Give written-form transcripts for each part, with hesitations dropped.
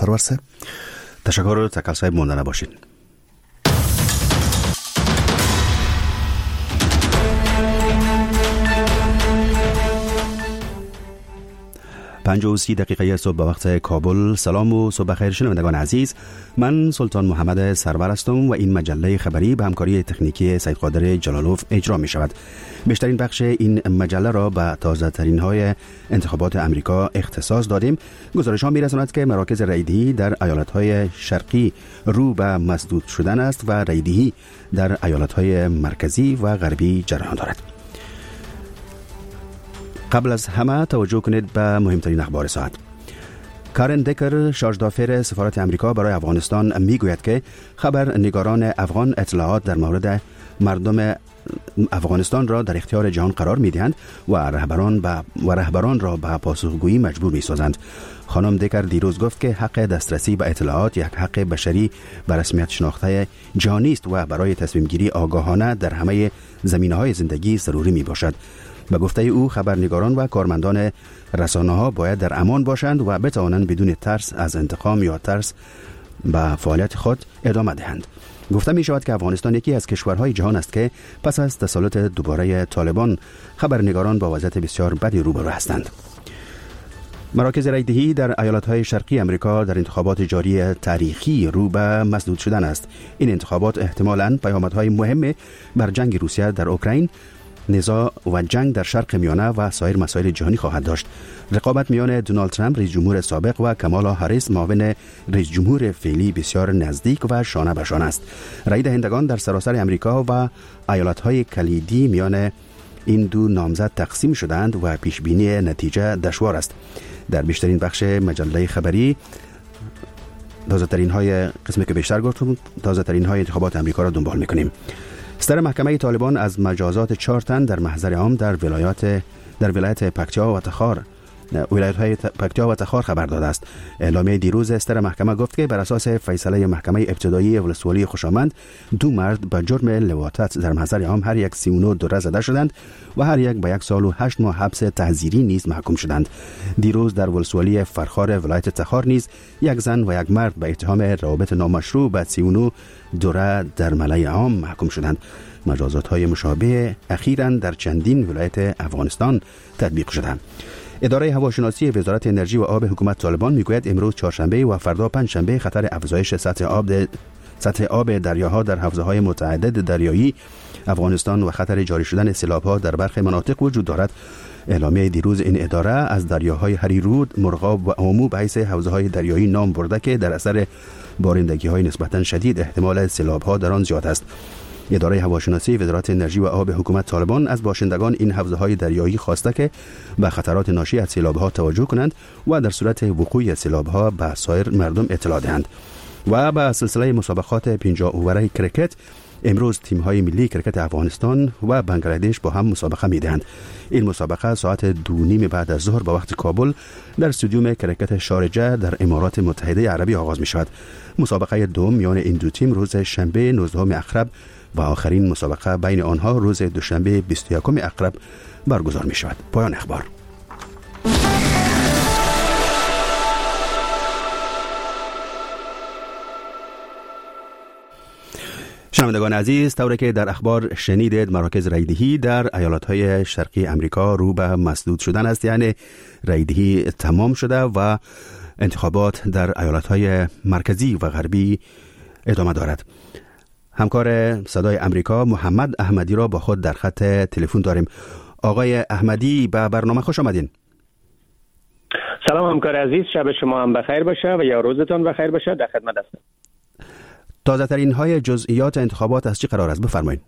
پرورسه. تشکر، تکل صاحب موندنه باشین. پنج و 30 دقیقه صبح به وقت کابل. سلام و صبح خیر شنوندگان عزیز. من سلطان محمد سرور هستم و این مجله خبری به همکاری تکنیکی سید قادر جلالوف اجرا می شود. بیشترین بخش این مجله را به تازه ترین های انتخابات امریکا اختصاص دادیم. گزارش ها می رساند که مراکز رایدهی در ایالت های شرقی رو به مسدود شدن است و رایدهی در ایالت های مرکزی و غربی جریان دارد. قبل از همه توجه کنید به مهمترین اخبار ساعت. کارن دکر، شارژدافر سفارت امریکا برای افغانستان، میگوید که خبرنگاران افغان اطلاعات در مورد مردم افغانستان را در اختیار جهان قرار می‌دهند و رهبران را به پاسخگویی مجبور می‌سازند. خانم دکر دیروز گفت که حق دسترسی به اطلاعات یک حق بشری به رسمیت شناخته جهانی است و برای تصمیم گیری آگاهانه در همه زمینه‌های زندگی ضروری میباشد. به گفته او، خبرنگاران و کارمندان رسانه‌ها باید در امان باشند و بتوانند بدون ترس از انتقام یا ترس به فعالیت خود ادامه دهند. گفته می شود که افغانستان یکی از کشورهای جهان است که پس از تسلط دوباره طالبان خبرنگاران با وضعیت بسیار بدی روبرو هستند. مراکز رایدهی در ایالت‌های شرقی امریکا در انتخابات جاری تاریخی رو به مسدود شدن است. این انتخابات احتمالاً پیامدهای مهم بر جنگ روسیه در اوکراین، نزاع و جنگ در شرق میانه و سایر مسائل جهانی خواهد داشت. رقابت میان دونالد ترامپ رئیس جمهور سابق و کامالا هریس معاون رئیس جمهور فعلی بسیار نزدیک و شانه به شانه است. رای دهندگان در سراسر امریکا و ایالت‌های کلیدی میان این دو نامزد تقسیم شدند و پیش بینی نتیجه دشوار است. در بیشترین بخش مجله خبری تازه‌ترین های قسمی که بیشتر گفتم، تازه‌ترین های انتخابات امریکا را دنبال می‌کنیم. صدر محکمه طالبان از مجازات 4 تن در محضر عام در ولایت پکتیا و تخار خبر داده است. اعلامیه دیروز صدر محکمه گفت که بر اساس فیصله محکمه ابتدایی ولسوالی خوشامند، 2 مرد به جرم لواطت در محضر عام هر یک 39 دوره زده شدند و هر یک به 1 سال و 8 ماه حبس تعزیری نیز محکوم شدند. دیروز در ولسوالی فرخار ولایت تخار نیز 1 زن و 1 مرد به اتهام روابط نامشروع به 39 دوره در ملأ عام محکوم شدند. مجازات‌های مشابه اخیراً در چندین ولایت افغانستان تطبیق شدند. اداره هواشناسی وزارت انرژی و آب حکومت طالبان میگوید امروز چهارشنبه و فردا پنجشنبه خطر افزایش سطح آب دریاها در حوزه‌های متعدد دریایی افغانستان و خطر جاری شدن سیلاب‌ها در برخی مناطق وجود دارد. اعلامیه دیروز این اداره از دریاهای هریرود، مرغاب و آمو به حیث حوزه‌های دریایی نام برده که در اثر بارندگی‌های نسبتاً شدید احتمال سیلاب‌ها در آن زیاد است. اداره هواشناسی وزارت انرژی و آب حکومت طالبان از باشندگان این حوزه‌های دریایی خواسته که به خطرات ناشی از سیلاب‌ها توجه کنند و در صورت وقوع سیلاب‌ها به سایر مردم اطلاع دهند. و به سلسله مسابقات 50 اووره کرکت، امروز تیم‌های ملی کرکت افغانستان و بنگلادش با هم مسابقه می‌دهند. این مسابقه ساعت 2:30 بعد از ظهر به وقت کابل در استادیوم کرکت شارجه در امارات متحده عربی آغاز می‌شود. مسابقه دوم میان این دو تیم روز شنبه 19 اکرب و آخرین مسابقه بین آنها روز دوشنبه 21 اکرب برگزار می شود. پایان اخبار. شنوندگان عزیز، طوری که در اخبار شنیدید، مراکز رایدهی در ایالت‌های شرقی امریکا رو به مسدود شدن است، یعنی رایدهی تمام شده و انتخابات در ایالت‌های مرکزی و غربی ادامه دارد. همکار صدای امریکا محمد احمدی را با خود در خط تلفن داریم. آقای احمدی، به برنامه خوش آمدین. سلام همکار عزیز، شب شما هم بخیر باشه و یا روزتان بخیر باشه. در خدمت هستم. تازه ترین های جزئیات انتخابات از چی قرار است؟ بفرمایید.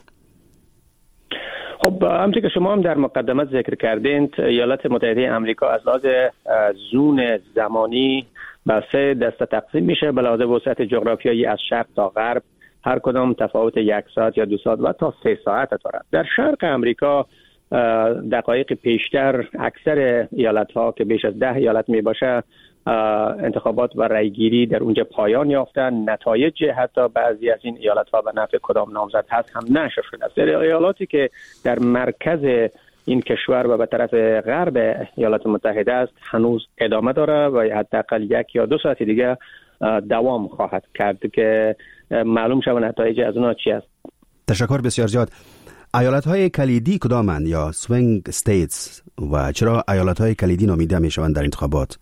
خب همونطور که شما هم در مقدمت ذکر کردین، ایالات متحده آمریکا از لحاظ زون زمانی به 3 دسته تقسیم میشه، به لحاظ وسعت جغرافیایی از شرق تا غرب. هر کدام تفاوت 1 ساعت یا 2 ساعت و تا 3 ساعت دارد. در شرق امریکا دقایق پیشتر اکثر ایالت‌ها که بیش از 10 ایالت می باشه انتخابات و رایگیری در اونجا پایان یافتن. نتایج حتی بعضی از این ایالت‌ها به نفع کدام نامزد هست هم نشر شده است. در ایالاتی که در مرکز این کشور و به طرف غرب ایالات متحده است هنوز ادامه داره و حداقل 1 یا 2 ساعت دیگه دوام خواهد کرد که معلوم شود نتایج از اونها چی است. تشکر بسیار زیاد. ایالت‌های کلیدی کدامند یا سوینگ استیتس و چرا ایالت‌های کلیدی نامیده میشوند در انتخابات؟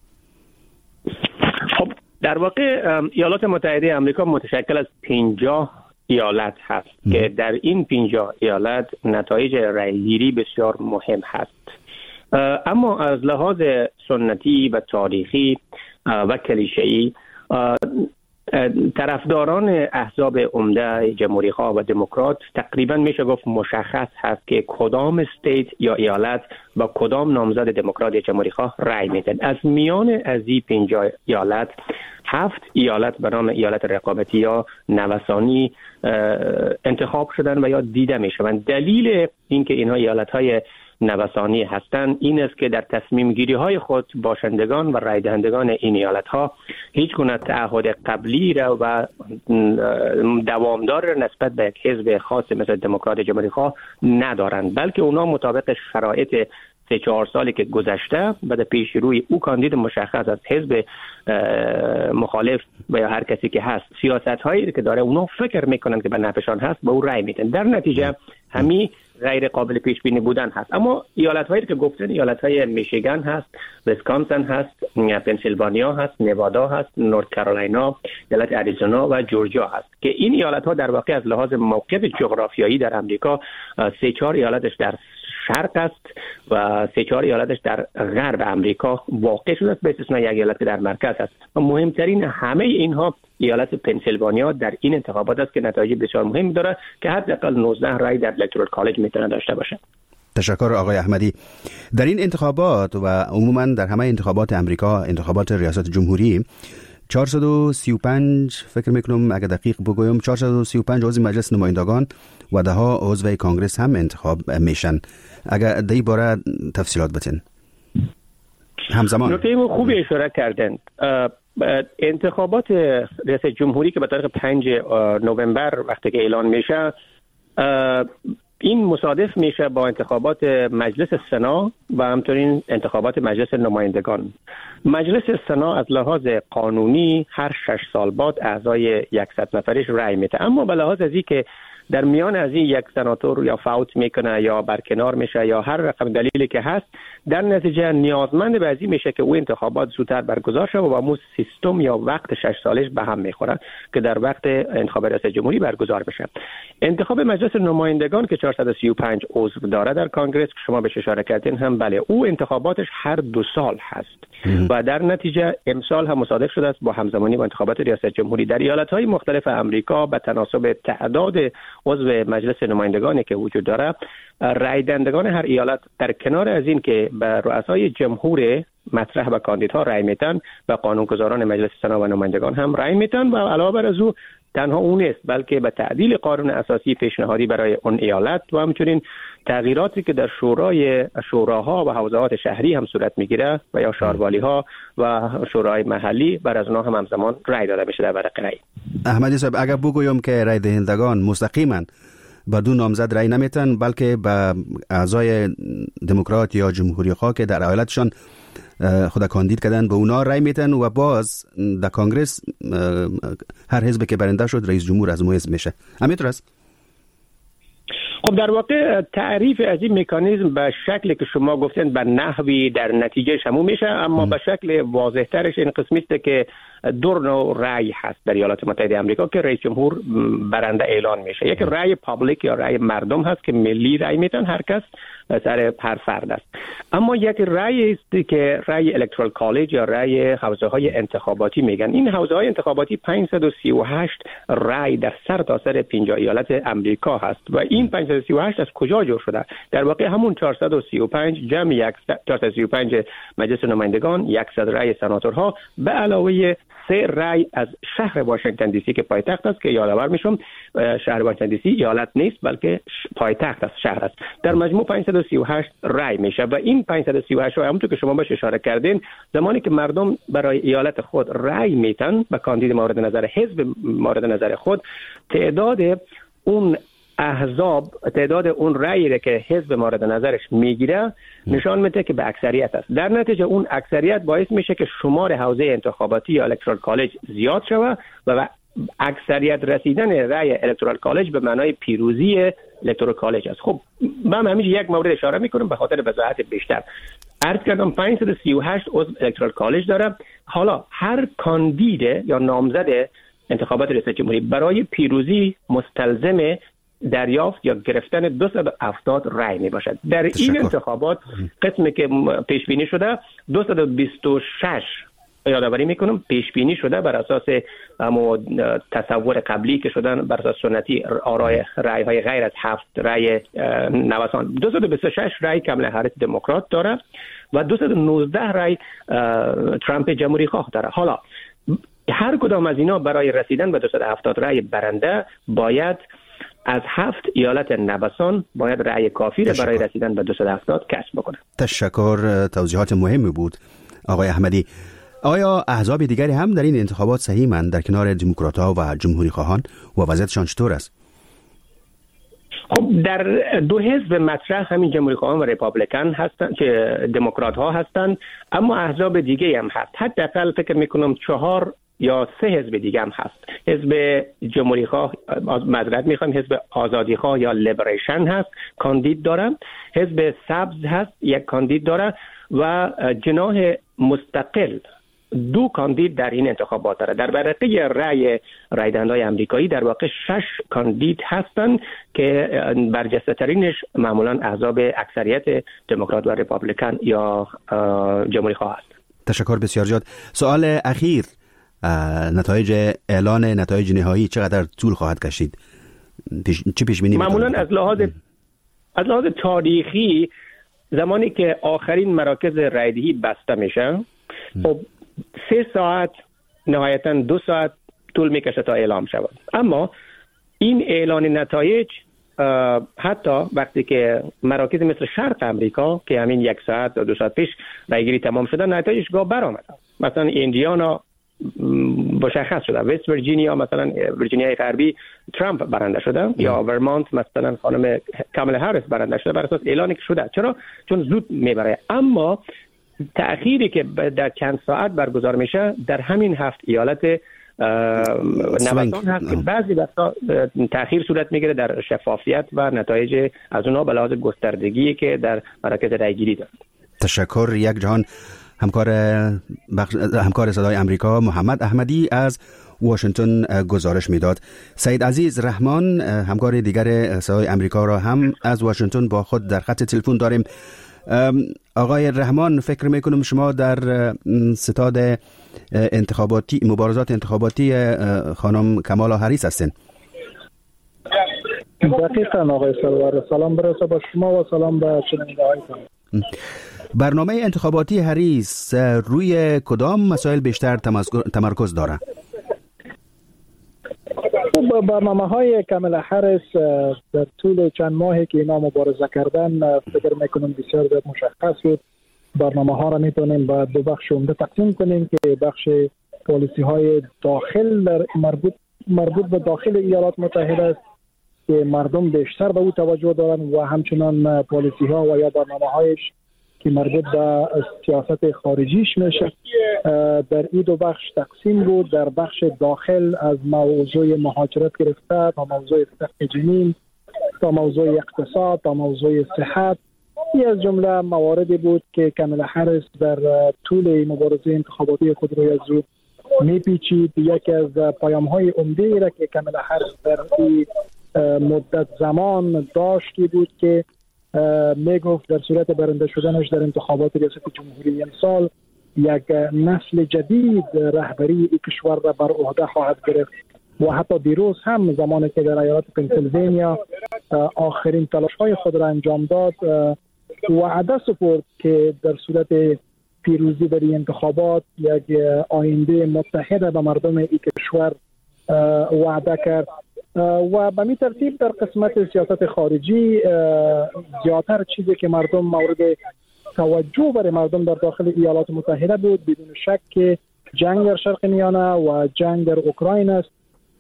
خب در واقع ایالات متحده آمریکا متشکل از 50 ایالت هست که در این 50 ایالت نتایج رأی‌گیری بسیار مهم هست. اما از لحاظ سنتی و تاریخی و کلیشه‌ای طرفداران احزاب عمده جمهوری‌خواه و دموکرات تقریبا میشه گفت مشخص هست که کدام استیت یا ایالت با کدام نامزد دموکرات یا جمهوری‌خواه رأی میدن. از میان از این 50 ایالت 7 ایالت به نام ایالت رقابتی یا نوسانی انتخاب شدن و یا دیده میشوند. دلیل اینکه اینها ایالت‌های نوسانی هستند این است که در تصمیم گیری های خود باشندگان و رای دهندگان این ایالت ها هیچ گونه تعهد قبلی را و دوامدار نسبت به یک حزب خاص مثل دموکرات جمهوری خواه ندارند، بلکه اونا مطابق شرایط 3-4 سالی که گذشته بعد پیش روی او کاندید مشخص از حزب مخالف و یا هر کسی که هست سیاست هایی که داره اونا فکر میکنن که به نفعشان هست به او رای میدن. در نتیجه همین غیر قابل پیش بینی بودن هست. اما ایالت هایی که گفتن ایالت های میشیگان هست، ویسکانسن هست، پنسیلوانیا هست، نوادا هست، نورت کارولاینا، ایالت اریزونا و جورجیا هست که این ایالت ها در واقع از لحاظ موقعیت جغرافیایی در امریکا 3-4 ایالتش در شرق است و 3-4 ایالتش در غرب امریکا واقع شده است به استثنای یک ایالت که در مرکز است. و مهمترین همه اینها ایالت پنسیلوانیا در این انتخابات است که نتایج بسیار مهم داره که حداقل 19 رای در الکترال کالج میتونه داشته باشه. تشکر آقای احمدی. در این انتخابات و عموما در همه انتخابات امریکا، انتخابات ریاست جمهوری 435 فکر میکنم اگه دقیق بگویم 435 عضو مجلس نمایندگان و 10 عضو کانگرس هم انتخاب میشن. اگر در این باره تفصیلات بتین. همزمان نکته خوبی اشاره کردند. انتخابات ریاست جمهوری که به تاریخ 5 نوامبر وقتی که اعلان میشه این مصادف میشه با انتخابات مجلس سنا و همچنین انتخابات مجلس نمایندگان. مجلس سنا از لحاظ قانونی هر 6 سال بعد اعضای 100 نفریش رأی میده، اما به لحاظ از این که در میان از این یک سناتور یا فوت میکنه یا برکنار میشه یا هر رقم دلیلی که هست، در نتیجه نیازمند به این میشه که او انتخابات زودتر برگزار شه و با مو سیستم یا وقت 6 سالش به هم میخوره که در وقت انتخاب ریاست جمهوری برگزار بشه. انتخاب مجلس نمایندگان که 435 عضو داره در کانگرس که شما بهش اشاره کردین هم بله، او انتخاباتش هر 2 سال هست و در نتیجه امسال هم مصادف شده است با همزمانی با انتخابات ریاست جمهوری. در ایالت‌های مختلف امریکا به تناسب تعداد عضو مجلس نمایندگانی که وجود داره، رای دهندگان هر ایالت در کنار از این که به رؤسای جمهور مطرح و کاندیدها رای میتن و قانونگذاران مجلس سنا و نمایندگان هم رای میتن و علاوه بر از او تنها اون نیست بلکه به تعدیل قانون اساسی پیشنهادی برای اون ایالت و همچنین تغییراتی که در شوراها و حوزه‌های شهری هم صورت میگیره و یا شهروالی‌ها و شورای محلی بر از اونها هم همزمان رای داده میشه در ورق رای. احمدی صاحب اگر بگویم که رای دهندگان مستقیما بدون نامزد رای نمیتن بلکه به اعضای دموکرات یا جمهوری خواه که در ایالتشان خود کاندید کردن به اونا رای میتن و باز در کانگرس هر حزب که برنده شد رئیس جمهور از اون حزب میشه. همینطور است؟ خب در واقع تعریف از این مکانیزم به شکلی که شما گفتین به نحوی در نتیجه شمول میشه، اما به شکل واضح ترش این قسمی است که 2 نوع رأی هست در ایالات متحده آمریکا که رئیس جمهور برنده اعلان میشه. یک رأی پابلیک یا رأی مردم هست که ملی رأی میتن، هر کس سر هر فرد است. اما یک رأی است که رأی الکترال کالج یا رأی حوزه های انتخاباتی میگن. این حوزه های انتخاباتی 538 رأی در سر تا سر 50 ایالت امریکا هست و این 538 از کجا جور شده؟ در واقع همون 435 جمع 435 مجلس نمایندگان، 100 رأی سناتورها به علاوه 3 رأی از شهر واشنگتن دی سی که پایتخت است که یادآور میشم شهر واشنگتن دی سی ایالت نیست بلکه پایتخت است، شهر است. در مجموع 538 رأی میشه و این 538 رأی همونطور که شما بهش اشاره کردین زمانی که مردم برای ایالت خود رأی میتن به کاندید مورد نظر حزب مورد نظر خود، تعداد اون احزاب تعداد اون رأیی که حزب مورد نظرش میگیره نشان میده که به اکثریت است. در نتیجه اون اکثریت باعث میشه که شمار حوزه انتخاباتی یا الکترال کالج زیاد شود و اکثریت رسیدن رأی الکترال کالج به معنای پیروزی الکترال کالج است. خب من همیشه یک مورد اشاره میکنم به خاطر وضاحت بیشتر. عرض کردم 538 عضو الکترال کالج داره. حالا هر کاندید یا نامزد انتخابات ریاست جمهوری برای پیروزی مستلزم دریافت یا گرفتن 270 رای می باشد. در این انتخابات قسمی که پیش بینی شده 226 یادآوری میکنم پیش بینی شده بر اساس تصور قبلی که شدن بر اساس سنتی رای های غیر از 7 رای نوسان. 226 رای کاملا هریس دموکرات داره و 219 رای ترامپ جمهوری خواه داره. حالا هر کدام از اینا برای رسیدن به 270 رای برنده باید از 7 ایالت نوسان باید رأی کافی را برای رسیدن به 270 کسب بکنه. تشکر، توضیحات مهمی بود آقای احمدی. آیا احزاب دیگری هم در این انتخابات سهیمند در کنار دموکرات‌ها و جمهوری خواهان و وضعیتشان چطور است؟ خب در دو حزب مطرح همین جمهوری خواهان و ریپابلیکن هستند که دموکرات ها هستند، اما احزاب دیگه هم هست. حداقل فکر میکنم 4 یا 3 حزب دیگه هم هست. حزب جمهوری خواه حزب آزادی خواه یا لیبریشن هست، کاندید داره. حزب سبز هست، یک کاندید داره و جناح مستقل 2 کاندید در این انتخابات داره. در بررسی رای دهندگان آمریکایی در واقع 6 کاندید هستند که برجسته ترینش معمولا احزاب اکثریت دموکرات و ریپابلیکن یا جمهوری خواه است. تشکر بسیار زیاد. سوال اخیر، نتایج اعلان نتایج نهایی چقدر طول خواهد کشید؟ چه پیش بینی معمولا از لحاظ تاریخی زمانی که آخرین مراکز رایدهی بسته میشه، خب 3 ساعت نهایتا 2 ساعت طول میکشه تا اعلام شود. اما این اعلان نتایج حتی وقتی که مراکز مثل شرق امریکا که همین 1 ساعت یا 2 ساعت پیش رایگیری تمام شده نتایجش گاه برآمد. مثلا ایندیانا مشخص شده، وست ویرجینیا مثلا ویرجینیای غربی ترامپ برنده شده یا ورمانت مثلا خانم کامالا هریس برنده شده بر اساس اعلانی که شده. چرا؟ چون زود میبره. اما تأخیری که در چند ساعت برگزار میشه در همین 7 ایالت نوسان هست که بعضی وقتا تأخیر صورت میگیره در شفافیت و نتایج از اونها به لحاظ گستردگی که در مراکز رایگیری داره. تشکر. یک جهان همکار صدای امریکا محمد احمدی از واشنگتن گزارش میداد. سید عزیز رحمان همکار دیگر صدای امریکا را هم از واشنگتن با خود در خط تلفن داریم. آقای رحمان، فکر میکنم شما در ستاد مبارزات انتخاباتی خانم کامالا هریس هستین. دقیقاً آقای سرور، سلام برسه با شما و سلام به شنونده‌هایتان. برنامه انتخاباتی هریس روی کدام مسائل بیشتر تمرکز داره؟ برنامه‌های کامالا هریس در طول چند ماهی که اینا مبارزه کردن فکر میکنم بسیار مشخص بود. برنامه‌ها را میتونیم به 2 بخش عمده تقسیم کنیم که بخش پالیسی‌های داخل مربوط به داخل ایالات متحده است که مردم بیشتر به او توجه دارن و همچنان پالیسی‌ها و یا برنامه‌هایش که مربوط به سیاست خارجیش میشه در این 2 بخش تقسیم بود. در بخش داخل از موضوع مهاجرت گرفته تا موضوع فقر جنین تا موضوع اقتصاد تا موضوع صحت، این از جمله مواردی بود که کامالا هریس در طول مبارزه انتخاباتی خود روی زود میپیچید. یکی از پیام‌های عمده را که کامالا هریس در این مدت زمان داشتی بود که میگفت در صورت برنده شدنش در انتخابات ریاست جمهوری امسال یک نسل جدید رهبری این کشور را بر عهده خواهد گرفت و حتی دیروز هم زمانی که در ایالت پنسیلوانیا آخرین تلاش‌های خود را انجام داد وعده سپرد که در صورت پیروزی در این انتخابات یک آینده متحد به مردم این کشور وعده کرد و به می ترتیب در قسمت سیاست خارجی زیادتر چیزی که مردم مورد توجه برای مردم در داخل ایالات متحده بود بدون شک که جنگ در شرق میانه و جنگ در اوکراین است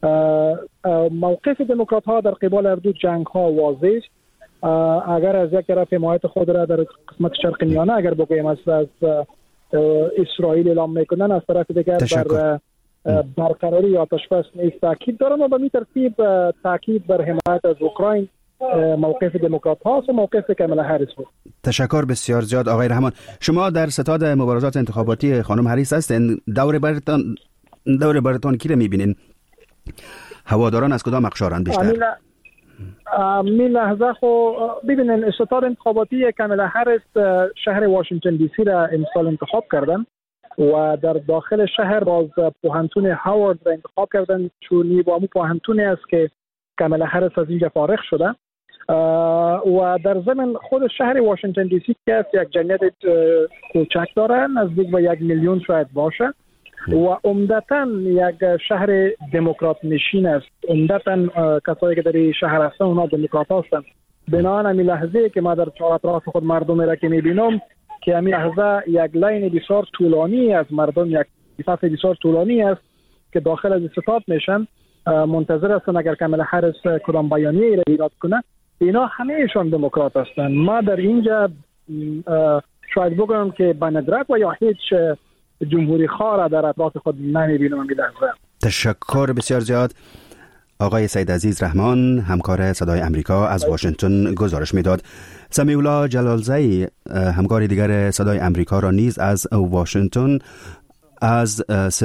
موقف دموکرات ها در قبال اردو جنگ ها واضح است. اگر از یک طرف حمایت خود را در قسمت شرق میانه اگر بگویم از اسرائیل اعلام میکنن، از طرف دیگر بر برقراری آتش بس نیز تاکید دارن و به این ترتیب تاکید بر حمایت از اوکراین موقف دموکرات هاست و موقف کاملا هریس بود. تشکر بسیار زیاد آقای رحمان. شما در ستاد مبارزات انتخاباتی خانم هریس هستین. دور برتان کی رو میبینین؟ هواداران از کدام اقشارن بیشتر؟ می لحظه خو ببینین ستاد انتخاباتی کاملا هریس شهر واشنگتن دی سی را امسال انتخاب کردن و در داخل شهر باز پوهنتون هاوارد را انتخاب کردن، چون نیوامو پوهنتونی است که کاملا هریس از اینجا فارغ شده و در ضمن خود شهر واشنگتن دی سی که یک جمعیت کوچک داره، نزدیک به 1 میلیون شاید باشه و عمدتاً یک شهر دموکرات نشین است. عمدتاً کسایی که در این شهر هستن اونا دموکرات هستند. بنابراین همین لحظه که ما در چهار اطراف خود مردم را که میبینم که همین لحظه یک لاین بسیار طولانی از مردم، یک صف بسیار طولانی است که داخل از ستاد میشن، منتظر هستن اگر کاملا هریس کدام بیانیه را ایراد کنه. اینا همهشان دموکرات هستند. ما در اینجا شاید بگم که به ندرت و یا هیچ جمهوری خواه در اطراف خود نمیبینم همین لحظه. تشکر بسیار زیاد. آقای سید عزیز رحمان، همکار صدای امریکا از واشنگتن گزارش میداد. سمیع الله جلالزئی، همکار دیگر صدای امریکا را نیز از واشنگتن از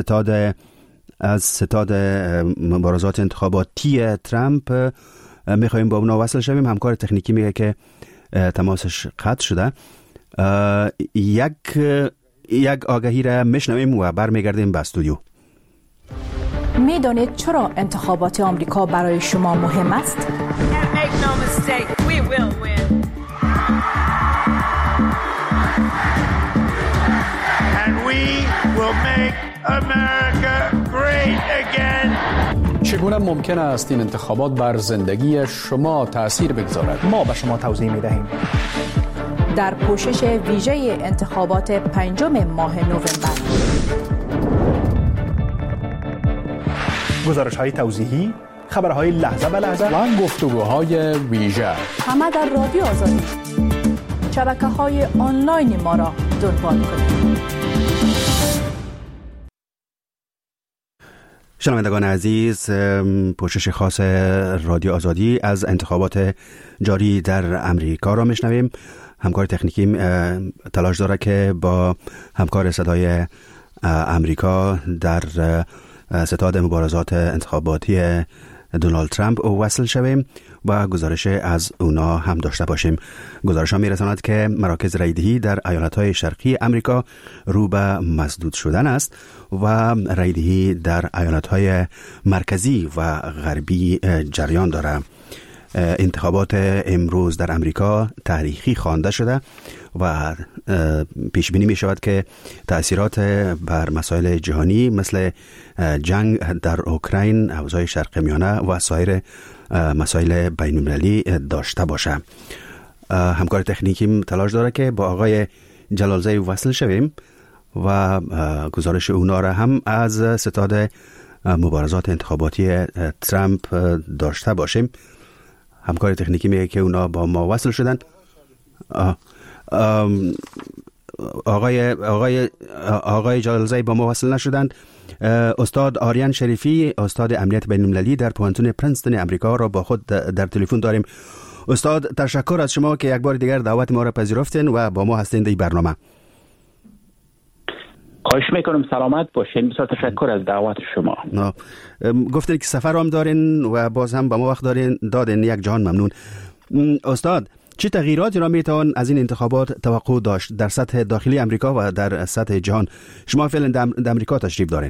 ستاد مبارزات انتخاباتی ترامپ میخوایم با اونا وصل شویم. همکار تکنیکی میگه که تماسش قطع شده. یک آگهی را میشنویم و برمیگردیم به استودیو. میدانید چرا انتخابات آمریکا برای شما مهم است؟ چگونه ممکن است این انتخابات بر زندگی شما تأثیر بگذارد؟ ما به شما توضیح می‌دهیم. در پوشش ویژه انتخابات 5 ماه نوامبر، گزارش‌های توضیحی، خبرهای لحظه به لحظه و گفتگوهای ویژه، همه در رادیو آزادی. شبکه‌های آنلاین ما را دنبال کنید. شنوندگان عزیز، پوشش خاص رادیو آزادی از انتخابات جاری در امریکا را میشنویم. همکار تکنیکی تلاش داره که با همکار صدای امریکا در ستاد مبارزات انتخاباتی دونالد ترامپ وصل شویم و گزارش از اونا هم داشته باشیم. گزارش ها میرساند که مراکز رایدهی در ایالت‌های شرقی امریکا رو به مسدود شدن است و رایدهی در ایالت‌های مرکزی و غربی جریان دارد. انتخابات امروز در امریکا تاریخی خوانده شده و پیش بینی می شود که تأثیرات بر مسائل جهانی مثل جنگ در اوکراین، اوضاع شرق میانه و سایر مسائل بین المللی داشته باشه. همکار تکنیکی تلاش داره که با آقای جلالزئی وصل شویم و گزارش اونا را هم از ستاد مبارزات انتخاباتی ترامپ داشته باشیم. همکار تکنیکی میگه که اونا با ما وصل شدن. آقای جلالزئی با ما وصل نشدند. استاد آریان شریفی، استاد امنیت بین المللی در پوهنتون پرنستون امریکا را با خود در تلفن داریم. استاد، تشکر از شما که یک بار دیگر دعوت ما را پذیرفتین و با ما هستین در برنامه. خواهش میکنم سلامت باشین. بسیار تشکر از دعوت شما. گفتید که سفر هم دارین و باز هم با ما وقت دادین. یک جهان ممنون. استاد، چه تغییراتی را میتوان از این انتخابات توقع داشت در سطح داخلی امریکا و در سطح جهان؟ شما فعلا در امریکا تشریف دارین.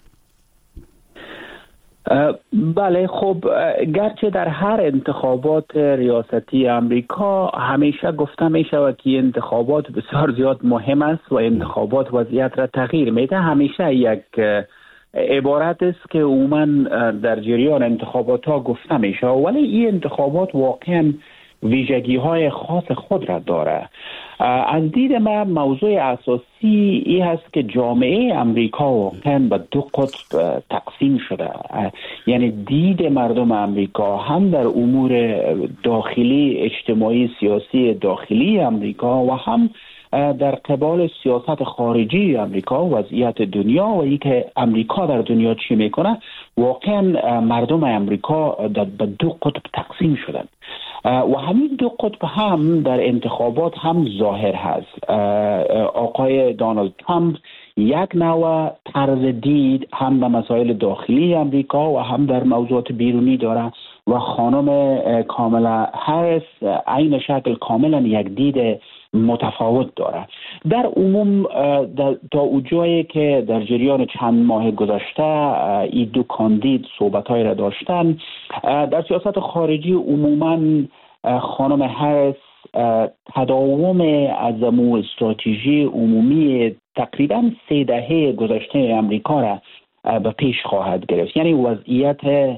بله، خب گرچه در هر انتخابات ریاستی امریکا همیشه گفته می شود که انتخابات بسیار زیاد مهم است و انتخابات وضعیت را تغییر میده، همیشه یک عبارت است که عموما در جریان انتخابات ها گفته می شود، ولی این انتخابات واقعا ویژگی‌های خاص خود را داره. از دید من موضوع اساسی این هست که جامعه امریکا واقعا به دو قطب تقسیم شده. یعنی دید مردم امریکا هم در امور داخلی اجتماعی سیاسی داخلی امریکا و هم در قبال سیاست خارجی امریکا، وضعیت دنیا و اینکه امریکا در دنیا چی میکنه، واقعا مردم امریکا به دو قطب تقسیم شدن و همین دو قطب هم در انتخابات هم ظاهر هست. آقای دونالد ترامپ یک نوع طرز دید هم به مسائل داخلی امریکا و هم در موضوعات بیرونی داره و خانم کامالا هریس عین شکل کاملا یک دید متفاوت داره. در عموم تا اونجایی که در جریان چند ماه گذشته این دو کاندید صحبت‌های را داشتن، در سیاست خارجی عموماً خانم هریس تداوم از استراتژی عمومی تقریباً 3 دهه گذشته امریکا را به پیش خواهد گرفت. یعنی وضعیت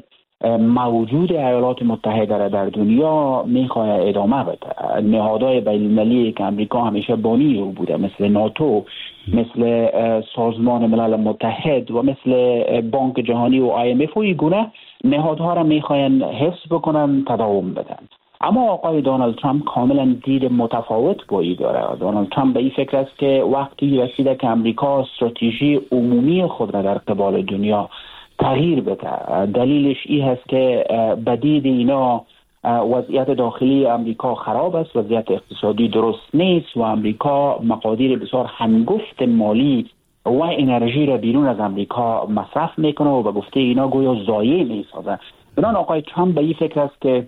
موجود ایالات متحده را در دنیا میخواد ادامه بده. نهادهای بین‌المللی که امریکا همیشه بانی او بوده، مثل ناتو، مثل سازمان ملل متحد و مثل بانک جهانی و IMF و این گونه نهادها را میخواین حفظ بکنن، تداوم بدن. اما آقای دونالد ترامپ کاملا دید متفاوت با این داره. دونالد ترامپ به این فکر است که وقتی رسیده که امریکا استراتژی عمومی خود را در قبال دنیا تغییر بده. دلیلش این هست که بدید اینا وضعیت داخلی امریکا خراب است، وضعیت اقتصادی درست نیست و امریکا مقادیر بسیار هنگفت مالی و انرژی را بیرون از امریکا مصرف میکنه و به گفته اینا گویا ضایع میسازه. بنابراین آقای ترامپ به این فکر است که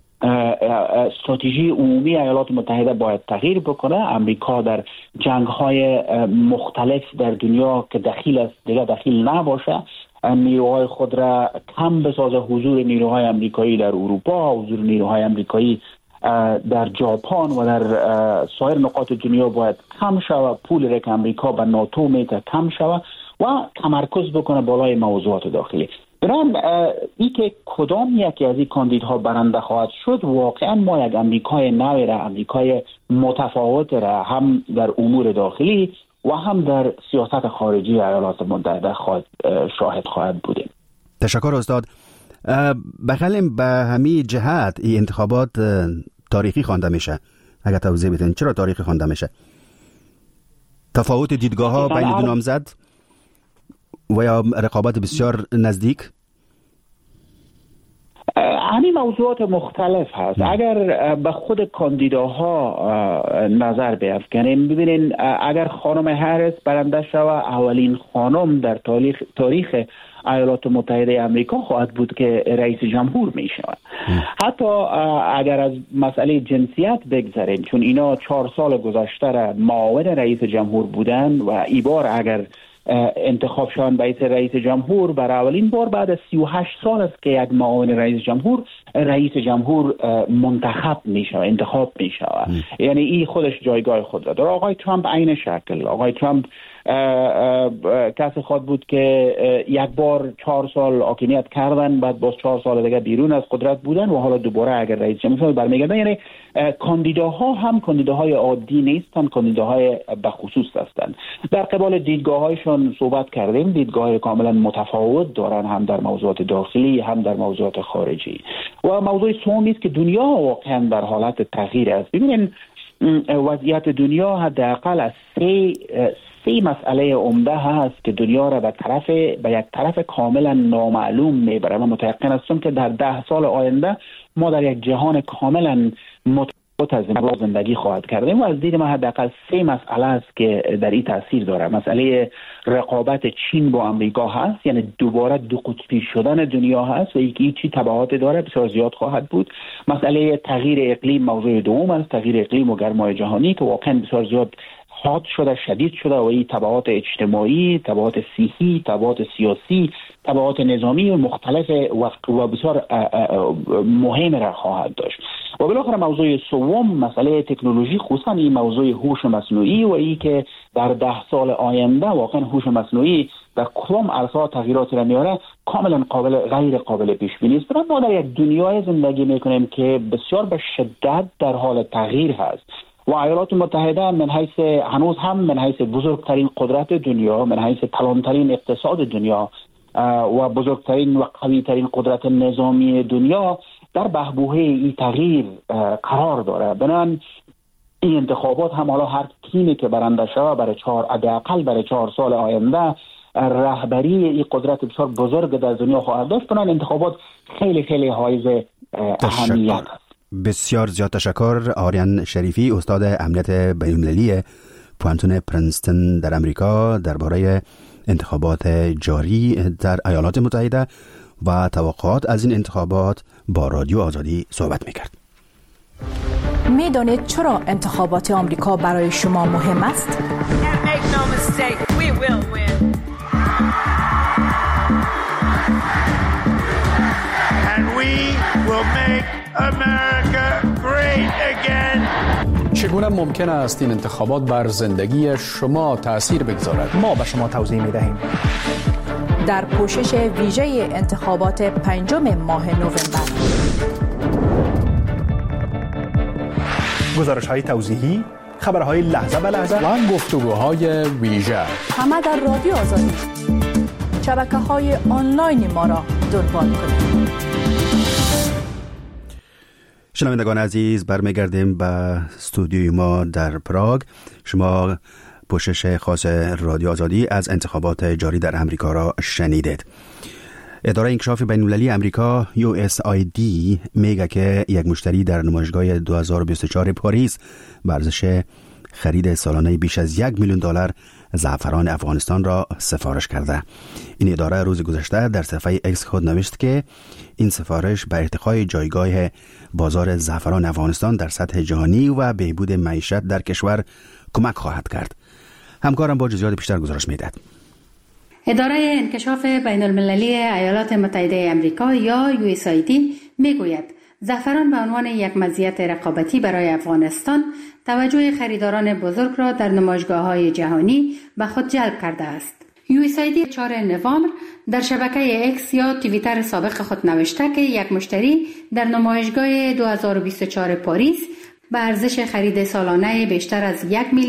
استراتژی عمومی ایالات متحده باید تغییر بکنه. امریکا در جنگ‌های مختلف در دنیا که دخیل است دیگه دخیل نباشه، نیروهای خود را کم بسازه، حضور نیروهای امریکایی در اروپا، حضور نیروهای امریکایی در ژاپن و در سایر نقاط دنیا باید کم شود، پول را که امریکا به ناتو میده کم شود و تمرکز بکنه بالای موضوعات داخلی. برام ای که کدام یکی از این کاندیدها برنده خواهد شد، واقعا ما یک امریکای نوی را، امریکای متفاوت را هم در امور داخلی و هم در سیاست خارجی ایالات متحده شاهد خواهد بودیم. تشکر استاد. بخلیم به همین جهت این انتخابات تاریخی خوانده میشه. اگر توضیح بدین چرا تاریخی خوانده میشه؟ تفاوت دیدگاه ها بین دو نامزد و یا رقابت بسیار نزدیک؟ همین موضوعات مختلف هست. اگر به خود کاندیداها نظر بیفکنیم ببینین، اگر خانم هریس برنده شود، اولین خانم در تاریخ ایالات متحده امریکا خواهد بود که رئیس جمهور می شود. حتی اگر از مسئله جنسیت بگذاریم، چون اینا 4 سال گذشته را معاون رئیس جمهور بودن و این بار اگر انتخاب شدن به رئیس جمهور برای اولین بار بعد از 38 سال است که یک معاون رئیس جمهور منتخب می شود، انتخاب می شود. یعنی این خودش جایگاه خود را داره. آقای ترامپ عین شکل. آقای ترامپ کسی خواهد بود که یک بار 4 سال حاکمیت کردن، بعد باز 4 سال دیگه بیرون از قدرت بودن و حالا دوباره اگر رئیس جمهور برمیگردن. یعنی کاندیداها هم کاندیداهای عادی نیستن، کاندیداهای به خصوص هستند. در قبال دیدگاهایشان صحبت کردیم، دیدگاه کاملا متفاوت دارن، هم در موضوعات داخلی هم در موضوعات خارجی. و موضوع سومی است که دنیا واقعا در حالت تغییر است. ببینید وضعیت دنیا حداقل از سه مسئله عمده هست که دنیا را به یک طرف کاملا نامعلوم میبره. من متيقن هستم که در 10 سال آینده ما در یک جهان کاملا متفاوت از زندگی خواهد کردیم و از دید من حداقل 3 مسئله است که در این تاثیر داره. مسئله رقابت چین با آمریکا هست، یعنی دوباره دو قطبی شدن دنیا هست و این چی تبعات داره بسیار زیاد خواهد بود. مسئله تغییر اقلیم موضوع دوم است، تغییر اقلیم و گرمای جهانی که واقعا بسیار زیاد حاد شده، شدید شده و این تبعات اجتماعی، تبعات صحی، تبعات سیاسی، تبعات نظامی مختلف و بسیار مهم را خواهد داشت. و بالاخره موضوع سوم مسئله تکنولوژی، خصوصا این موضوع هوش مصنوعی و این که در 10 سال آینده واقعا هوش مصنوعی در کدام عرصه تغییراتی را میاره کاملا غیر قابل پیش بینی است. ما در یک دنیای زندگی میکنیم که بسیار به شدت در حال تغییر هست و ایالات متحده هنوز هم من حیث بزرگترین قدرت دنیا، من حیث کلانترین اقتصاد دنیا و بزرگترین و قویترین قدرت نظامی دنیا در بحبوحه این تغییر قرار داره. بنابراین این انتخابات هم حالا هر تیمی که برنده شود برای 4 سال آینده رهبری این قدرت بسیار بزرگ در دنیا خواهد داشت. بنابراین انتخابات خیلی خیلی حائز اهمیت است. بسیار زیاد تشکر. آریان شریفی، استاد امنیت بین‌المللی پوانتون پرنستون در امریکا، درباره انتخابات جاری در ایالات متحده و توقعات از این انتخابات با رادیو آزادی صحبت می‌کرد. می‌دانید چرا انتخابات آمریکا برای شما مهم است؟ چگونه ممکن است این انتخابات بر زندگی شما تأثیر بگذارد؟ ما به شما توضیح می‌دهیم. در پوشش ویژه انتخابات 5 ماه نوامبر، گزارش‌های توضیحی، خبرهای لحظه به لحظه و گفتگوهای ویژه، همه در رادیو آزادی. شبکه‌های آنلاین ما را دنبال کنید. شنوندگان عزیز، برمیگردیم به استودیوی ما در پراگ. شما پوشش خاص رادیو آزادی از انتخابات جاری در امریکا را شنیدید. اداره انکشاف بین‌المللی امریکا USAID میگه که یک مشتری در نمایشگاه 2024 پاریس به ارزش خرید سالانه بیش از $1 میلیون زعفران افغانستان را سفارش کرده. این اداره روز گذشته در صفحه اکس خود نوشت که این سفارش به ارتقای جایگاه بازار زعفران افغانستان در سطح جهانی و بهبود معیشت در کشور کمک خواهد کرد. همکارم با جزئیات بیشتر گزارش می‌دهد. اداره انکشاف بین‌المللی ایالات متحده آمریکا یا USAID میگوید زعفران به عنوان یک مزیت رقابتی برای افغانستان توجه خریداران بزرگ را در نمایشگاه‌های جهانی به خود جلب کرده است. USAID 4 نوامبر در شبکه اکس یا توییتر سابق خود نوشته که یک مشتری در نمایشگاه 2024 پاریس به ارزش خرید سالانه بیشتر از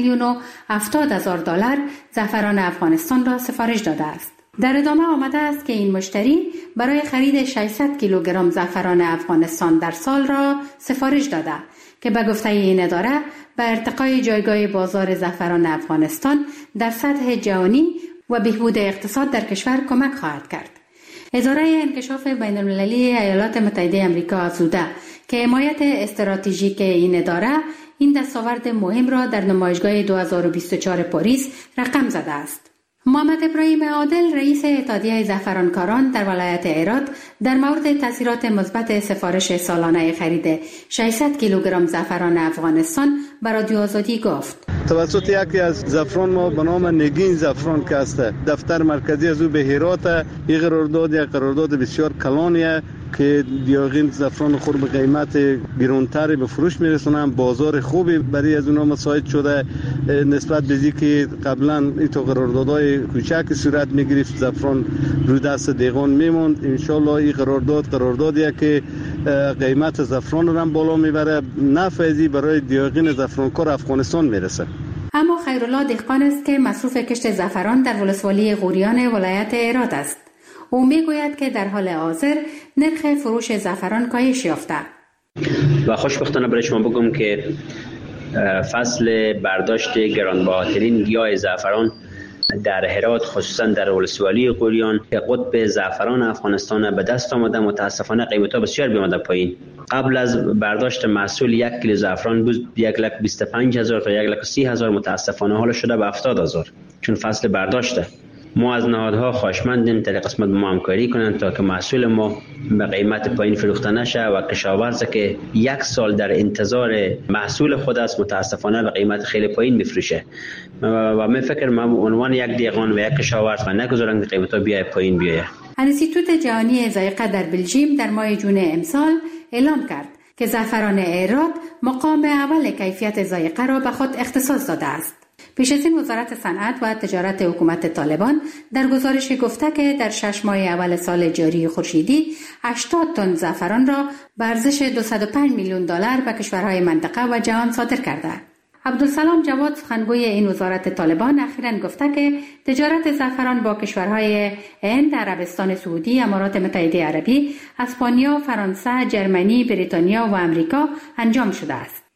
$1,070,000 زعفران افغانستان را سفارش داده است. در ادامه آمده است که این مشتری برای خرید 600 کیلوگرم زعفران افغانستان در سال را سفارش داده که به گفته این اداره به ارتقای جایگاه بازار زعفران افغانستان در سطح جهانی و بهبود اقتصاد در کشور کمک خواهد کرد. اداره انکشاف بین‌المللی ایالات متحده آمریکا افزوده که حمایت استراتژیک این اداره این دستاورد مهم را در نمایشگاه 2024 پاریس رقم زده است. محمد ابراهیم عادل رئیس اتحادیه زعفرانکاران در ولایت هرات در مورد تاثیرات مثبت سفارش سالانه خرید 600 کیلوگرم زعفران افغانستان بر رادیو آزادی گفت: توسط یکی از زعفران ما به نام نگین زعفران که است، دفتر مرکزی از او به هرات، یک قرارداد بسیار کلانیه که دیاغین زعفران خود به قیمت گرانتری به فروش میرسونن. بازار خوبی برای از اونها مساعد شده نسبت به اینکه که قبلا این تو قراردادهای کوچک صورت میگرفت، زعفران رو دست دیگان میموند. ان شاء الله این قراردادیه که قیمت زعفران رو هم بالا میبره، نفعی برای دیاغین زعفرانکار افغانستان میرسه. اما خیرالله دهقان است که مصروف کشت زعفران در ولسوالی غوریان ولایت هرات است. او میگوید که در حال حاضر نرخ فروش زعفران کاهش یافته و خوشبختانه برای شما بگم که فصل برداشت گرانبهاترین گیاه زعفران در هرات، خصوصا در ولسوالی غوریان که قطب زعفران افغانستان به دست آمده، متاسفانه قیمت‌ها بسیار بیامده پایین. قبل از برداشت محصول 1 کیلو زعفران بود 1,25,000 تا 1,30,000، متاسفانه حالا شده به 70,000 چون فصل برداشته. ما از نهادها خواهشمندیم در قسمت ما همکاری کنند تا که محصول ما به قیمت پایین فروخته نشه و کشاورز که 1 سال در انتظار محصول خود است متاسفانه به قیمت خیلی پایین میفروشه و من فکر من عنوان یک دیقان و یک کشاورز و نگذارم قیمتا بیای پایین بیایه. انستیتوت جهانی ذائقه در بلژیم در ماه جون امسال اعلام کرد که زعفران عراق مقام اول کیفیت ذائقه را به خود اختصاص داده است. پیش از این وزارت صنعت و تجارت حکومت طالبان در گزارش گفته که در 6 ماه اول سال جاری خورشیدی 80 تن زعفران را به ارزش $205 میلیون به کشورهای منطقه و جهان صادر کرده. عبدالسلام جواد سخنگوی این وزارت طالبان اخیراً گفته که تجارت زعفران با کشورهای هند، عربستان سعودی، امارات متحده عربی، اسپانیا، فرانسه، جرمنی، بریتانیا و امریکا انجام شده است.